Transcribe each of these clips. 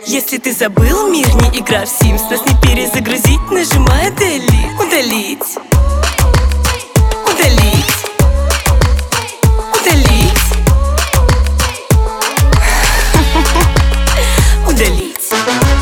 Если ты забыл мир, не игра в Sims, нас не перезагрузить, нажимай Delete. Удалить. Удалить. Удалить. Удалить.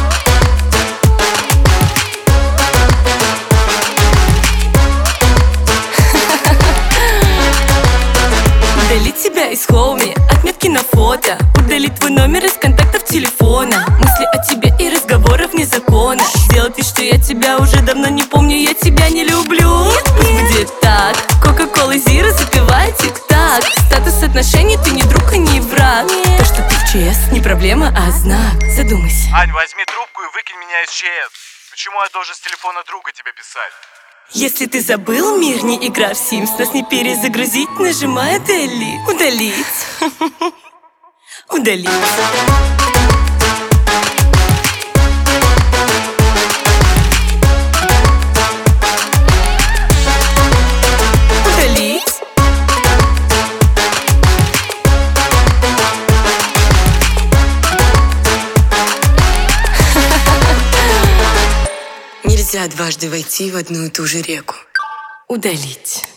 Удалить себя из хоуми, отметки на фото. Удалить твой номер из контактов телефона. Мысли о тебе и разговоров вне закона. Сделать вид, что я тебя уже давно не помню, я тебя не люблю. Пусть будет так. Кока-кола Зира, запивай тик-так. Статус отношений, ты не друг и не враг. То, что ты в ЧС, не проблема, а знак. Задумайся. Ань, возьми трубку и выкинь меня из ЧС. Почему я должен с телефона друга тебе писать? Если ты забыл мир, не игра в Sims, нас не перезагрузить, нажимай Delete. Удалить. Удалить. Удалить. Нельзя дважды войти в одну и ту же реку. Удалить.